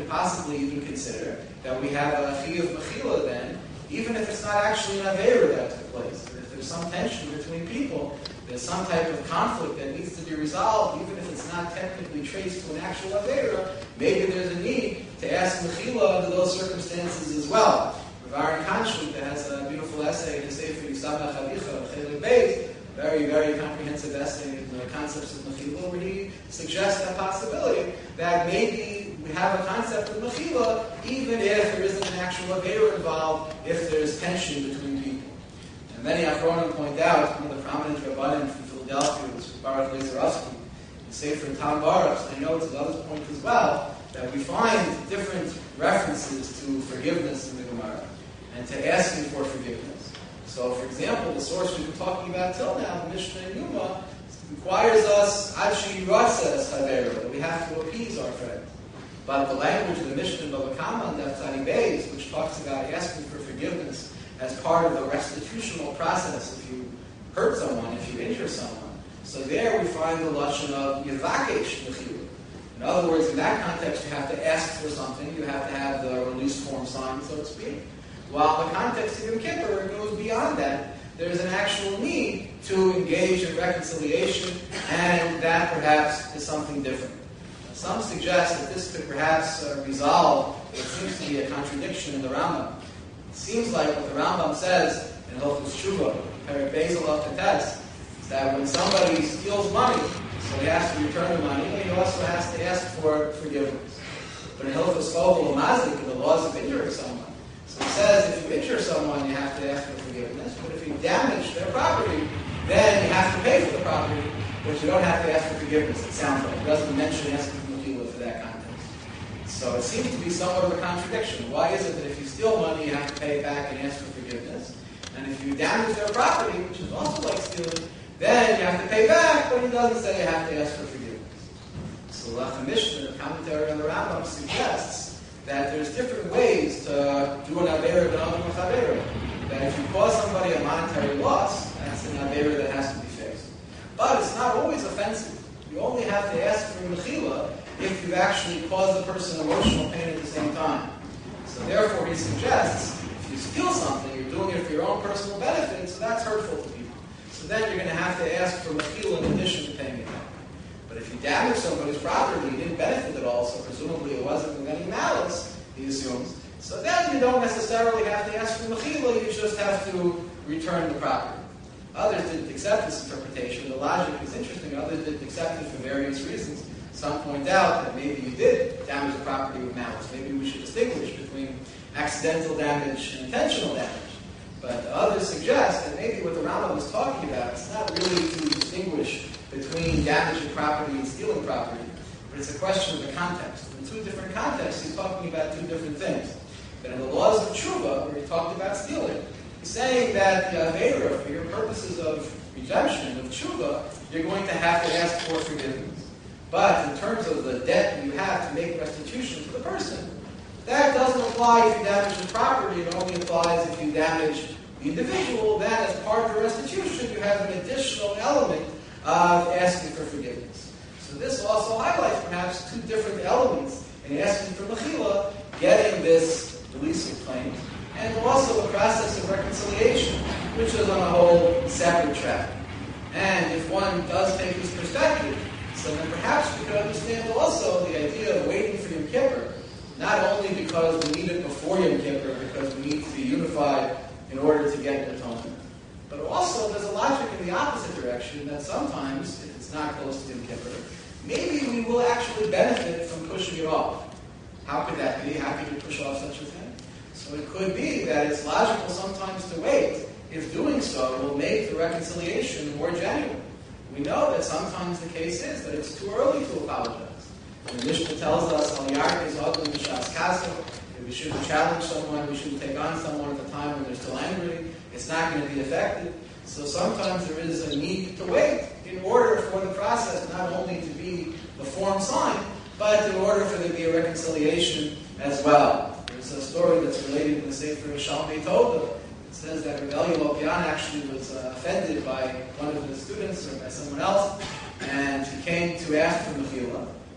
could possibly even consider that we have a chiyuv mechila then, even if it's not actually an aveira that took place. If there's some tension between people, there's some type of conflict that needs to be resolved, even if it's not technically traced to an actual aveira, maybe there's a need to ask mechila under those circumstances as well. Rav Aaron Kanshuk has a beautiful essay in his Sefer Yisama Chavicha, Chelek Beis, very, very comprehensive essay in the concepts of mechila, where he suggests that possibility that maybe we have a concept of mechila even if there isn't an actual aveira involved, if there's tension between people. And many Achronim point out, one of the prominent Rabbanim from Philadelphia was Baruch Leizerovsky, in Sefer Tam Baruch, and I know to the other point as well, that we find different references to forgiveness in the Gemara and to asking for forgiveness. So, for example, the source we've been talking about till now, the Mishnah in Yuma, requires us, Achi Ratzes Havera, that we have to appease our friend. But the language of the Mishnah in Bava Kama and Neftali Beis, which talks about asking for forgiveness as part of the restitutional process if you hurt someone, if you injure someone. So there we find the lashon of Yevakesh Mechila. In other words, in that context, you have to ask for something, you have to have the release form signed, so to speak. While the context of Yom Kippur goes beyond that, there's an actual need to engage in reconciliation, and that perhaps is something different. Some suggest that this could perhaps resolve what seems to be a contradiction in the Rambam. It seems like what the Rambam says in Hilchos Tshuva, Perek Beis of Tetes, is that when somebody steals money, so he has to return the money, and he also has to ask for forgiveness. But in Hilchos Chovel Mazik, in the laws of injuring someone, so it says if you injure someone, you have to ask for forgiveness, but if you damage their property, then you have to pay for the property, but you don't have to ask for forgiveness, it sounds like. It doesn't mention asking for mechila for that context. So it seems to be somewhat of a contradiction. Why is it that if you steal money, you have to pay it back and ask for forgiveness? And if you damage their property, which is also like stealing, then you have to pay back, but he doesn't say you have to ask for forgiveness. So Lach Mishnah, the commentary on the Rambam, suggests that there's different ways to do an aveira than other aveira. That if you cause somebody a monetary loss, that's an aveira that has to be faced. But it's not always offensive. You only have to ask for mechila if you've actually caused the person emotional pain at the same time. So therefore he suggests, if you steal something, you're doing it for your own personal benefit, so that's hurtful to people. So then you're going to have to ask for mechila in addition to paying it back. But if you damage somebody's property, you didn't benefit at all, so presumably it wasn't with any malice, he assumes. So then you don't necessarily have to ask for mechila, you just have to return the property. Others didn't accept this interpretation. The logic is interesting. Others didn't accept it for various reasons. Some point out that maybe you did damage the property with malice. Maybe we should distinguish between accidental damage and intentional damage. But others suggest that maybe what the Rambam was talking about is not really to distinguish between damaging property and stealing property, but it's a question of the context. In two different contexts, he's talking about two different things. But in the laws of Tshuva, where he talked about stealing, he's saying that the aveira, for your purposes of redemption, of Tshuva, you're going to have to ask for forgiveness. But in terms of the debt that you have to make restitution to the person, that doesn't apply if you damage the property. It only applies if you damage the individual. Then, as part of the restitution, you have an additional element of asking for forgiveness. So this also highlights perhaps two different elements in asking for mechila, getting this release of claims, and also the process of reconciliation, which is on a whole separate track. And if one does take this perspective, so then perhaps we could understand also the idea of waiting for Yom Kippur, not only because we need it before Yom Kippur, because we need to be unified in order to get an atonement. But also, there's a logic in the opposite direction that sometimes, if it's not close to Yom Kippur, maybe we will actually benefit from pushing it off. How could that be? How could you push off such a thing? So it could be that it's logical sometimes to wait, if doing so will make the reconciliation more genuine. We know that sometimes the case is that it's too early to apologize. And the Mishnah tells us, Al Yark is ugly Mishas Kasa, if we shouldn't challenge someone, we shouldn't take on someone at the time when they're still angry, it's not going to be effective. So sometimes there is a need to wait in order for the process not only to be the form signed, but in order for there to be a reconciliation as well. There's a story that's related in the Sefer Shalmei Tova. It says that Rebellion Lopian actually was offended by one of his students or by someone else, and he came to ask for mechila.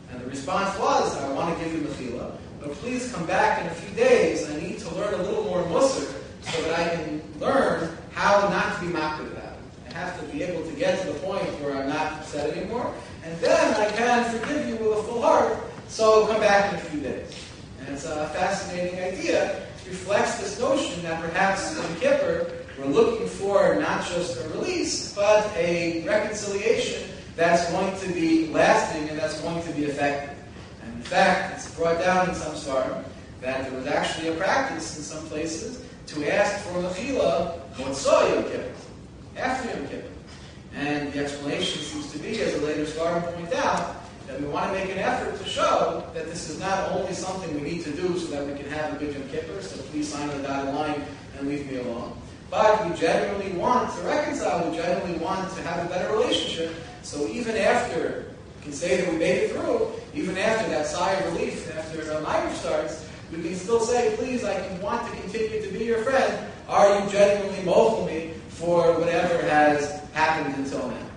And the response was, I want to give you mechila, but please come back in a few days. I need to learn a little more musar so that I can learn how not to be makbid about it. I have to be able to get to the point where I'm not upset anymore, and then I can forgive you with a full heart, so come back in a few days. And it's a fascinating idea. It reflects this notion that perhaps in Kippur, we're looking for not just a release, but a reconciliation that's going to be lasting and that's going to be effective. And in fact, it's brought down in some svarim that there was actually a practice in some places to ask for mechila motzah Yom Kippur, after Yom Kippur. And the explanation seems to be, as the later svarim point out, that we want to make an effort to show that this is not only something we need to do so that we can have a good Yom Kippur, so please sign the dotted line and leave me alone. But we genuinely want to reconcile, we genuinely want to have a better relationship. So even after, we can say that we made it through, even after that sigh of relief, after Ma'ariv starts, we can still say, please, I can want to continue to be your friend. Are you genuinely mochel me for whatever has happened until now?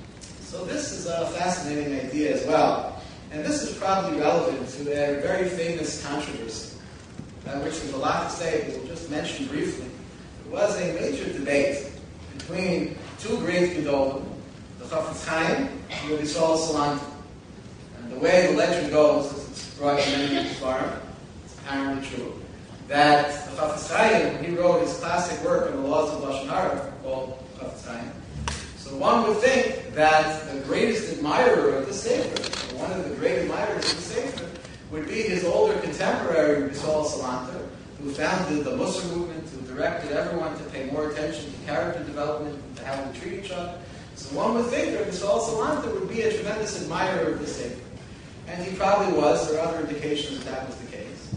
So this is a fascinating idea as well. And this is probably relevant to a very famous controversy, which there's a lot to say, but we'll just mention briefly. There was a major debate between two great Gedolim, the Chafetz Chaim and Rabbi Yisrael Salanter. And the way the legend goes, as it's brought in many Svarim, it's apparently true, that the Chafetz Chaim, when he wrote his classic work on the laws of Lashon Hara, called Chafetz Chaim, so one would think that the greatest admirer of the Sefer, or one of the great admirers of the Sefer, would be his older contemporary, Rabbi Yisrael Salanter, who founded the Musar movement, who directed everyone to pay more attention to character development and to how we treat each other. So one would think that Rabbi Yisrael Salanter would be a tremendous admirer of the Sefer. And he probably was. There are other indications that was the case.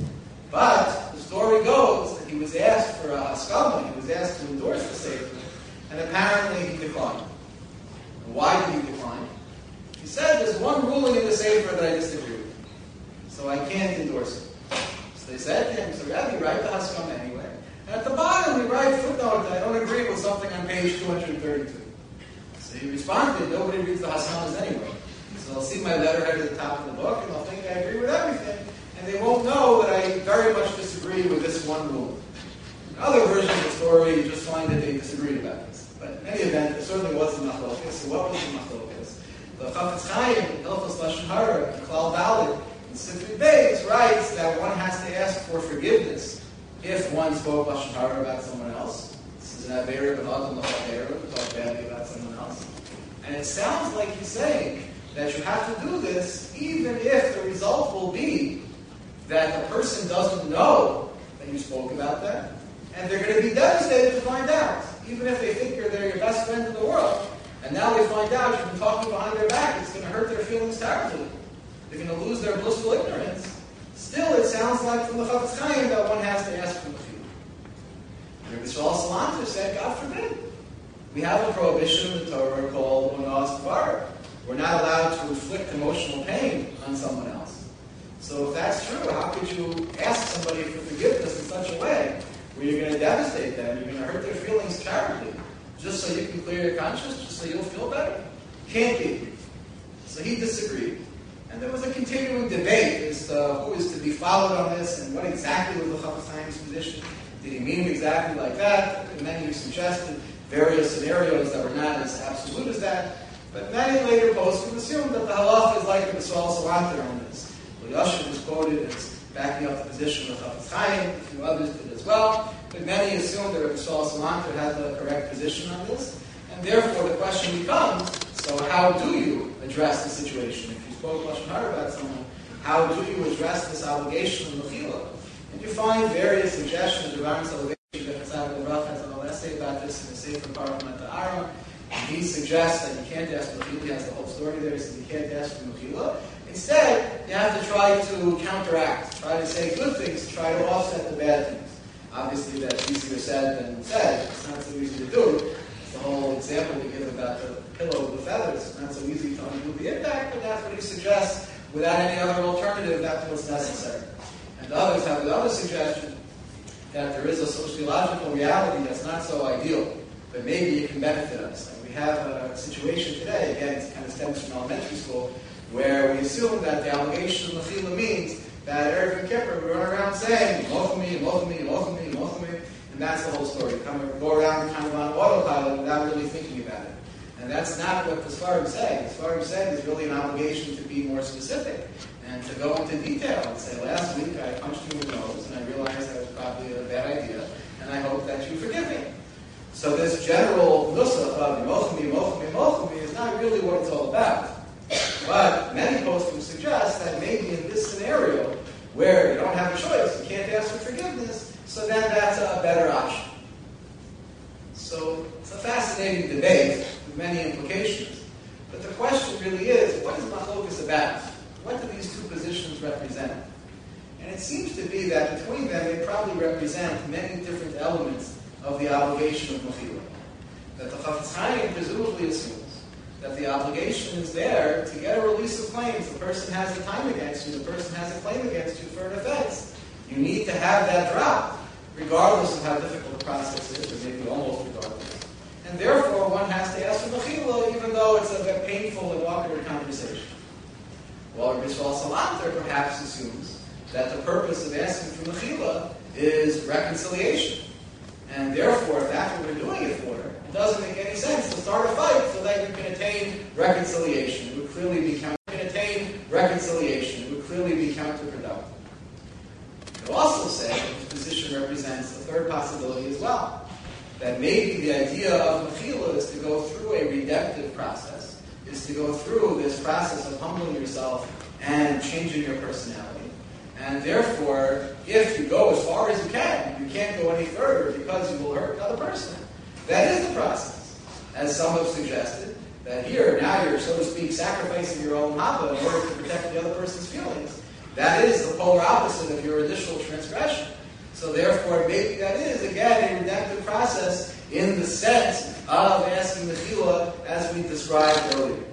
But the story goes that he was asked for a haskama, he was asked to endorse the Sefer, and apparently he declined. And why did he decline? He said, there's one ruling in the Sefer that I disagree with, so I can't endorse it. So they said to him, so Rabbi, write the haskama anyway. And at the bottom, he writes footnote that I don't agree with something on page 232. So he responded, nobody reads the haskamas anyway. So they'll see my letterhead at the top of the book, and they'll think I agree with everything, and they won't know that I very much disagree with this one rule. In other versions of the story, you just find that they disagreed about this. But in any event, there certainly was a machlokas. So what was the machlokas? The Chafetz Chaim, in Hilchos Lashon Hara, in Klal Dalet, in Sifrei Beis, writes that one has to ask for forgiveness if one spoke Lashon Hara about someone else. This is an Avera B'Nadam L'Chavera, to talk badly about someone else. And it sounds like he's saying that you have to do this even if the result will be that the person doesn't know that you spoke about that, and they're going to be devastated to find out, even if they think they're your best friend in the world, and now they find out you've been talking behind their back. It's going to hurt their feelings terribly. They're going to lose their blissful ignorance. Still, it sounds like from the Chafetz Chaim that one has to ask for the feeling. Rabbi Yisrael Salanter said, God forbid. We have a prohibition in the Torah called Onas Dvar. We're not allowed to inflict emotional pain on someone else. So if that's true, how could you ask somebody for forgiveness in such a way where you're going to devastate them, you're going to hurt their feelings terribly, just so you can clear your conscience, just so you'll feel better? Can't be. So he disagreed. And there was a continuing debate as to who is to be followed on this and what exactly was the Chafetz Chaim's position. Did he mean exactly like that? And many who suggested various scenarios that were not as absolute as that. But many later poskim assumed that the halacha is like the Yisrael Salanter on this. Yashiv was quoted as backing up the position of Chafetz Chaim, a few others did as well. But many assumed that Yisrael Salanter had the correct position on this. And therefore the question becomes, so how do you address the situation? If you spoke Lashon Hara about someone, how do you address this obligation of mechila? And you find various suggestions around salvation. Chatzar Baruch has an essay about this in the Sefer Parachmat Aaron. He suggests that you can't ask for mechila. He has the whole story there. He says you can't ask for mechila. Instead, you have to try to counteract, try to say good things, try to offset the bad things. Obviously, that's easier said than said. It's not so easy to do. It's the whole example we give about the pillow with the feathers. It's not so easy to undo the impact, but that's what he suggests. Without any other alternative, that's what's necessary. And others have the other suggestion that there is a sociological reality that's not so ideal, but maybe it can benefit us. And we have a situation today, again, it kind of stems from elementary school, where we assume that the obligation of Mechila means that Erev Kippur we run around saying, Mochami, Mochami, Mochami, Mochami, and that's the whole story. Go around kind of on autopilot without really thinking about it. And that's not what the Sfarim say. The Sfarim said is really an obligation to be more specific and to go into detail and say, last week I punched you in the nose and I realized that was probably a bad idea and I hope that you forgive me. So this general nusach of Mochami, Mochami, Mochami is not really what it's all about. But many poskim suggest that maybe in this scenario where you don't have a choice, you can't ask for forgiveness, so then that's a better option. So it's a fascinating debate with many implications. But the question really is, what is Machlokas about? What do these two positions represent? And it seems to be that between them they probably represent many different elements of the obligation of Mechila. That the Chafetz Chaim presumably assumes that the obligation is there to get a release of claims. The person has a time against you, the person has a claim against you for an offense. You need to have that dropped, regardless of how difficult the process is, or maybe almost regardless. And therefore, one has to ask for Mechila, even though it's a painful and awkward conversation. Well, Rabbi Yisrael Salanter perhaps assumes that the purpose of asking for Mechila is reconciliation. And therefore, if that's what we're doing it for, it doesn't make any sense to start a fight so that you can attain reconciliation. It would clearly be counterproductive. It also says that this position represents a third possibility as well. That maybe the idea of Mechila is to go through a redemptive process, is to go through this process of humbling yourself and changing your personality. And therefore, if you go as far as you can't go any further because you will hurt another person. That is the process. As some have suggested, that here, now you're, so to speak, sacrificing your own haba in order to protect the other person's feelings. That is the polar opposite of your initial transgression. So therefore, maybe that is, again, a redemptive process in the sense of asking Mechila as we described earlier.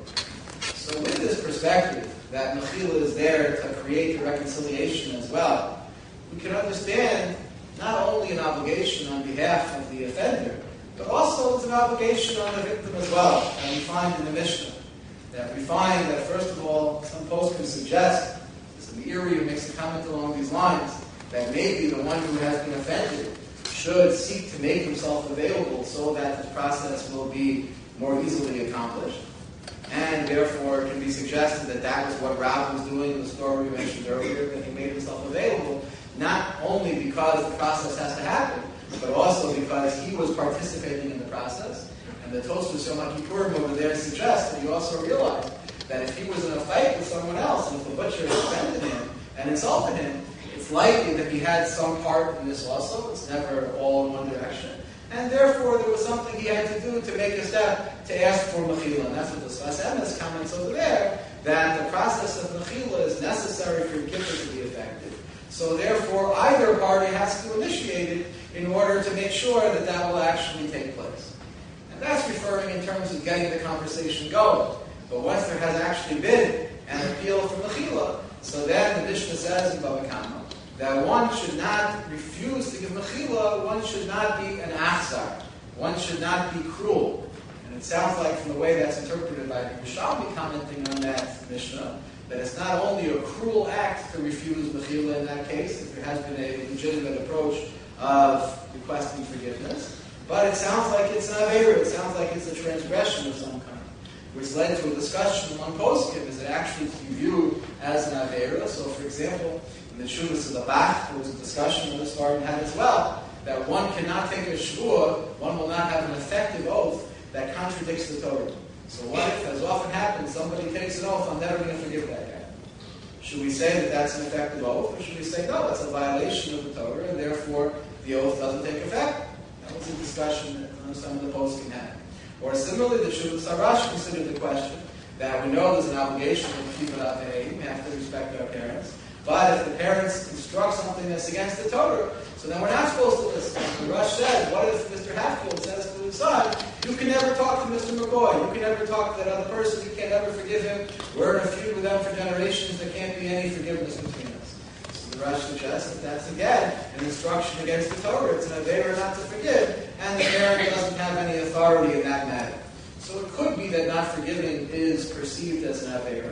So with this perspective, that Mechila is there to create the reconciliation as well, we can understand not only an obligation on behalf of the offender, but also it's an obligation on the victim as well, that we find in the Mishnah. That we find that, first of all, some poskim suggest, the Meiri who makes a comment along these lines, that maybe the one who has been offended should seek to make himself available so that the process will be more easily accomplished. And therefore, it can be suggested that that was what Rav was doing in the story we mentioned earlier, that he made himself available, not only because the process has to happen, but also because he was participating in the process. And the Tosfos Yom HaKippurim over there suggests that he also realized that if he was in a fight with someone else, and if the butcher offended him and insulted him, it's likely that he had some part in this also. It's never all in one direction. And therefore, there was something he had to do to make a step to ask for Mechila. And that's what the Sfas Emes comments over there, that the process of Mechila is necessary for Kippur to be effective. So therefore, either party has to initiate it in order to make sure that that will actually take place. And that's referring in terms of getting the conversation going. But once there has actually been an appeal for Mechila, so then the Mishnah says in Bava Kama, that one should not refuse to give Mechila, one should not be an achzar, one should not be cruel. And it sounds like from the way that's interpreted by the Yerushalmi commenting on that Mishnah, that it's not only a cruel act to refuse Mechila in that case, if there has been a legitimate approach of requesting forgiveness, but it sounds like it's an aveira, it sounds like it's a transgression of some kind, which led to a discussion among poskim, is it actually to be viewed as an aveira? So for example, in the Shuvas of the Bach, there was a discussion that the Sfarim had as well, that one cannot take a shvuah, one will not have an effective oath that contradicts the Torah. So what if, as often happens, somebody takes an oath, I'm never going to forgive that guy? Should we say that that's an effective oath, or should we say, no, that's a violation of the Torah, and therefore the oath doesn't take effect? That was a discussion that some of the poskim had. Or similarly, the Shuvah Sarash considered the question that we know there's an obligation to keep it out there, we have to respect our parents, but if the parents instruct something that's against the Torah, so then we're not supposed to listen. The Rush said, what if Mr. Hatfield says to his son, you can never talk to Mr. McCoy, you can never talk to that other person, you can't ever forgive him, we're in a feud with them for generations, there can't be any forgiveness between us. So the Rush suggests that that's again an instruction against the Torah, it's an aveira not to forgive, and the parent doesn't have any authority in that matter. So it could be that not forgiving is perceived as an aveira,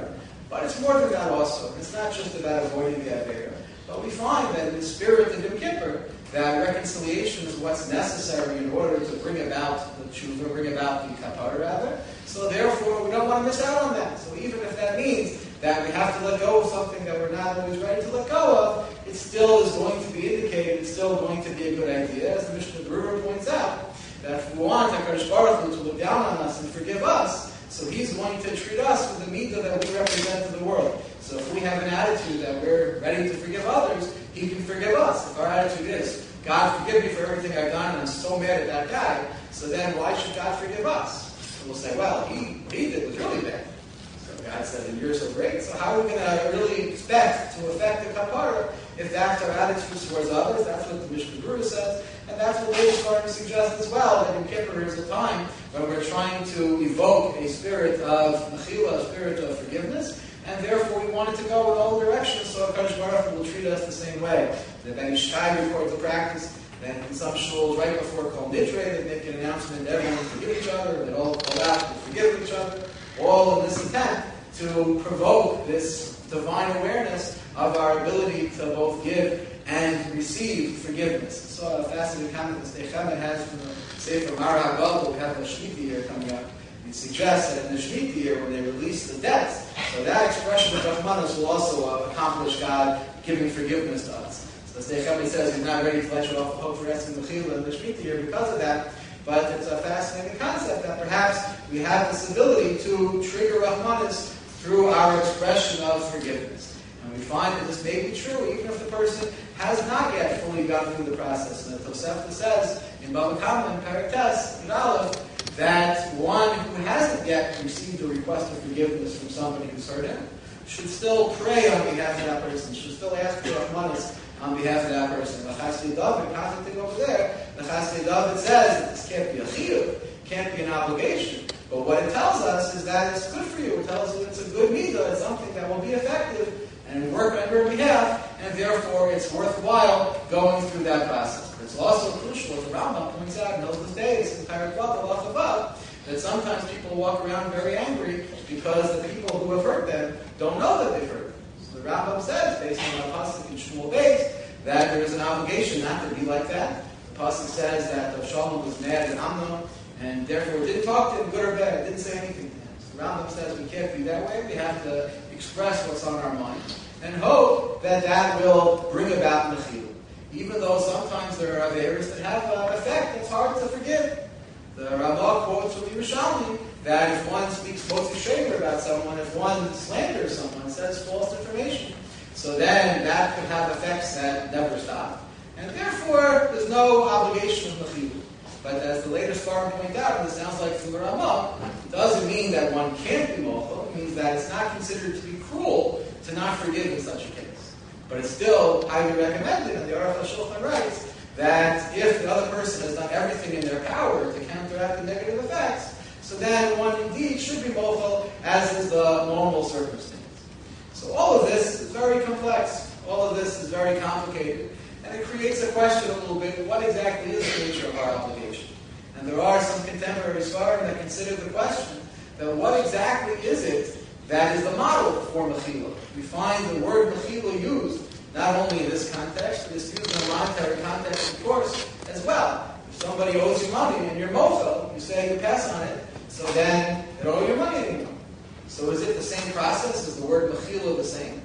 But it's more than that also. It's not just about avoiding the Avera. But we find that in the spirit of Yom Kippur, that reconciliation is what's necessary in order to bring about the tshuva, bring about the kapara rather. So therefore, we don't want to miss out on that. So even if that means that we have to let go of something that we're not always ready to let go of, it still is going to be indicated, it's still going to be a good idea. As the Mishnah Berurah points out, that if we want HaKadosh Baruch Hu to look down on us and forgive us, so He's going to treat us with the midah that we represent to the world. So if we have an attitude that we're ready to forgive others, He can forgive us. If our attitude is, God forgive me for everything I've done and I'm so mad at that guy, so then why should God forgive us? And we'll say, well, what he did was really bad. So God said, and you're so great. So how are we going to really expect to affect the kapara if that's our attitude towards others? That's what the Mishnah Berurah says. And that's what we're starting to suggest as well, that Yom Kippur is a time when we're trying to evoke a spirit of mechila, a spirit of forgiveness, and therefore we want it to go in all directions, so HaKadosh Baruch Hu will treat us the same way. The Ben Ish Chai records the practice that in some shuls, right before Kol Nidre, they make an announcement that everyone will forgive each other, that all go out and forgive each other, all in this intent to provoke this divine awareness of our ability to both give and receive forgiveness. So a fascinating comment that Stechema has from the Sefer Mara HaGadol, we have a Shemitah year coming up. It suggests that in the Shemitah year, when they release the debts, so that expression of Rahmanas will also accomplish God giving forgiveness to us. So Stechema says he's not ready to let you off the hook for asking Mechila in the Shemitah year because of that, but it's a fascinating concept that perhaps we have this ability to trigger Rahmanas through our expression of forgiveness. And we find that this may be true even if the person has not yet fully gone through the process. And the Tosefta says in Bava Kama and Parates in Aleph that one who hasn't yet received a request of forgiveness from somebody who's hurt him should still pray on behalf of that person, should still ask for Rahmanas on behalf of that person. The Chasdei David, commenting over there, the Chasdei David says that this can't be a chiyuv, can't be an obligation. But what it tells us is that it's good for you. It tells you it's a good midah, it's something that will be effective and work on your behalf, and therefore it's worthwhile going through that process. But it's also crucial, as the Rambam points out in those days, in Parak Vav above, that sometimes people walk around very angry because the people who have hurt them don't know that they've hurt them. So the Rambam says, based on the pasuk in Shmuel Beis, that there is an obligation not to be like that. The pasuk says that Avshalom was mad at Amnon, and therefore didn't talk to him, good or bad, didn't say anything to him. So the Rambam says we can't be that way. We have to express what's on our mind and hope that that will bring about mechila. Even though sometimes there are averos that have an effect, it's hard to forgive. The Ramah quotes from Yerushalmi that if one speaks motzi shemer about someone, if one slanders someone, says false information, so then that could have effects that never stop. And therefore, there's no obligation of mechila. But as the latest farm point out, and it sounds like from the Ramah, it doesn't mean that one can't be mochel. It means that it's not considered to be cruel to not forgive in such a case. But it's still highly recommended, and the Aruch HaShulchan writes that if the other person has done everything in their power to counteract the negative effects, so then one indeed should be mochel, as is the normal circumstance. So all of this is very complex. All of this is very complicated. And it creates a question a little bit, what exactly is the nature of our obligation? And there are some contemporary Sfarim that consider the question that what exactly is it that is the model for mechila? We find the word mechila used not only in this context, but it's used in a monetary context, of course, as well. If somebody owes you money and you're mochel, you say you pass on it, so then they don't owe you money anymore. So is it the same process? Is the word mechila the same?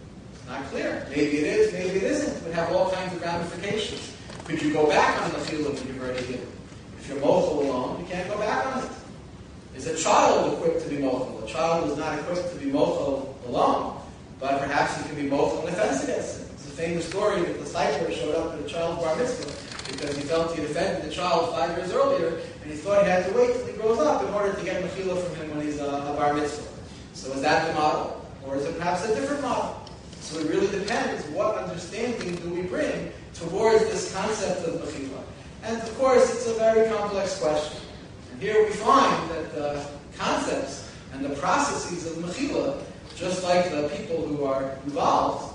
Not clear. Maybe it is, maybe it isn't. It would have all kinds of ramifications. Could you go back on the mechila that you've already given? If you're mochel alone, you can't go back on it. Is a child equipped to be mochel? A child is not equipped to be mochel alone, but perhaps he can be mochel in defense against it. It's a famous story that the disciple showed up at a child's bar mitzvah because he felt he had offended the child 5 years earlier, and he thought he had to wait till he grows up in order to get mechila from him when he's a bar mitzvah. So is that the model? Or is it perhaps a different model? So it really depends what understanding do we bring towards this concept of mechila. And of course, it's a very complex question. And here we find that the concepts and the processes of mechila, just like the people who are involved,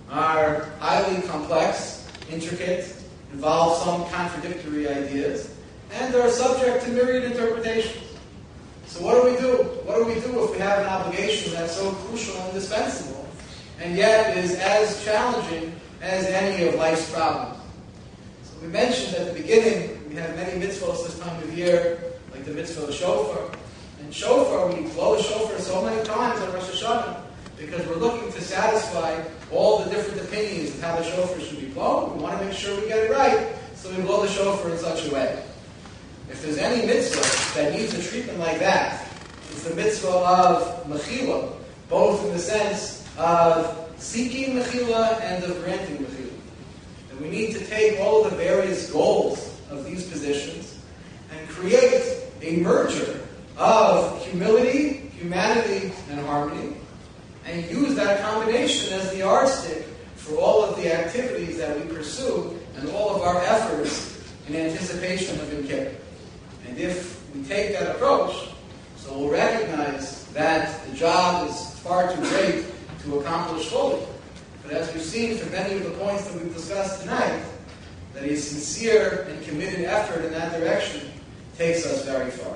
are highly complex, intricate, involve some contradictory ideas, and are subject to myriad interpretations. So what do we do? What do we do if we have an obligation that's so crucial and indispensable, and yet is as challenging as any of life's problems? So we mentioned at the beginning, we have many mitzvahs this time of year, like the mitzvah of shofar. And shofar, we blow the shofar so many times on Rosh Hashanah because we're looking to satisfy all the different opinions of how the shofar should be blown. We want to make sure we get it right, so we blow the shofar in such a way. If there's any mitzvah that needs a treatment like that, it's the mitzvah of mechila, both in the sense of seeking mechila and of granting mechila. And we need to take all of the various goals of these positions and create a merger of humility, humanity, and harmony, and use that combination as the yardstick for all of the activities that we pursue and all of our efforts in anticipation of Yom Kippur. And if we take that approach, so we'll recognize that the job is far too great to accomplish fully. But as we've seen from many of the points that we've discussed tonight, that a sincere and committed effort in that direction takes us very far.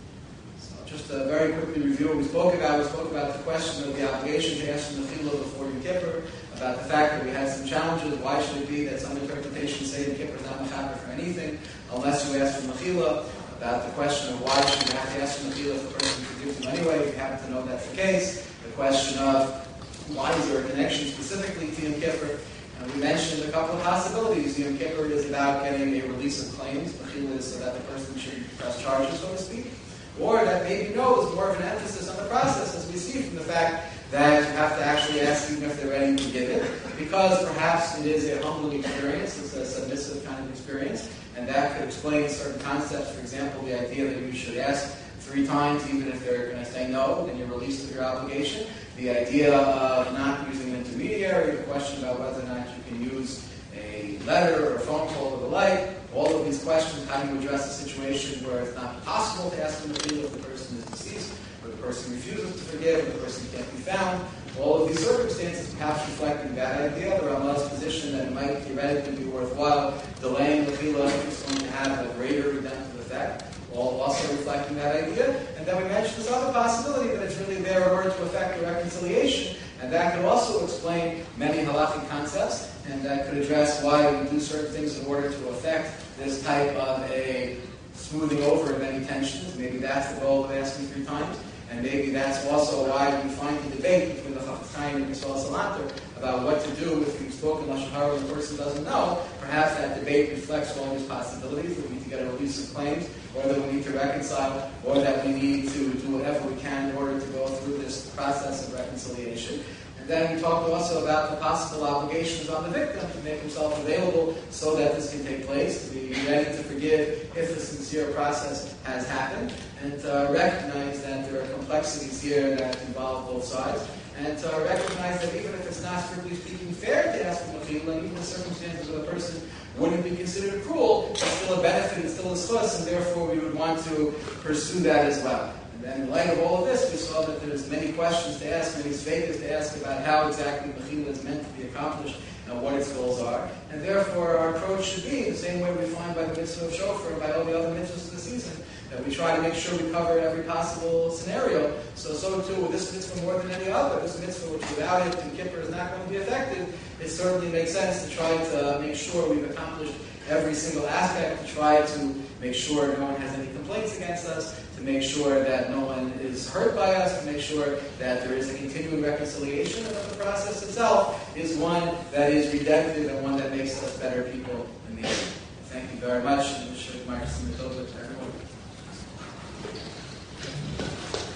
So just to very quickly review what we spoke about. We spoke about the question of the obligation to ask from the Mechila before Yom Kippur, about the fact that we had some challenges. Why should it be that some interpretations say Yom Kippur is not mechaper for anything unless you ask for Mechila? About the question of why should you have to ask for Mechila if the person forgives you anyway, if you happen to know that's the case. The question of why is there a connection specifically to Yom Kippur? And we mentioned a couple of possibilities. Yom Kippur is about getting a release of claims. Mechila is so that the person should press charges, so to speak. Or that maybe no is more of an emphasis on the process, as we see from the fact that you have to actually ask even if they're ready to give it, because perhaps it is a humbling experience, it's a submissive kind of experience, and that could explain certain concepts. For example, the idea that you should ask 3 times, even if they're going to say no, then you're released of your obligation. The idea of not using an intermediary, the question about whether or not you can use a letter or a phone call or the like, all of these questions, how do you address a situation where it's not possible to ask them to forgive if the person is deceased, or the person refuses to forgive, or the person can't be found. All of these circumstances perhaps reflecting that idea, the Ramah's position that it might theoretically be worthwhile delaying the Mechila if it's going to have a greater redemptive effect, all also reflecting that idea. And then we mentioned this other possibility that it's really there in order to effect a reconciliation, and that could also explain many halakhic concepts, and that could address why we do certain things in order to effect this type of a smoothing over of any tensions. Maybe that's the goal of asking 3 times. And maybe that's also why we find the debate between the Chafetz Chaim and Yisrael Salanter about what to do if you've spoken Lashon Hara and the person doesn't know. Perhaps that debate reflects all these possibilities, that we need to get a release of claims, or that we need to reconcile, or that we need to do whatever we can in order to go through this process of reconciliation. And then we talked also about the possible obligations on the victim to make himself available so that this can take place, to be ready to forgive if the sincere process has happened, and to recognize that there are complexities here that involve both sides, and to recognize that even if it's not strictly speaking fair to ask for Mechila, and even the circumstances where the person wouldn't be considered cruel, it's still a benefit, it's still a schus, and therefore we would want to pursue that as well. And in light of all of this, we saw that there's many questions to ask, many sfeikas to ask about how exactly Mechila is meant to be accomplished and what its goals are. And therefore our approach should be the same way we find by the mitzvah of shofar and by all the other mitzvahs of the season, that we try to make sure we cover every possible scenario. So too with this mitzvah more than any other. This mitzvah, which without it, Yom Kippur is not going to be effective. It certainly makes sense to try to make sure we've accomplished every single aspect, to try to make sure no one has any complaints against us, to make sure that no one is hurt by us, to make sure that there is a continuing reconciliation, and that the process itself is one that is redemptive and one that makes us better people in the end. Thank you very much, and wish you everyone.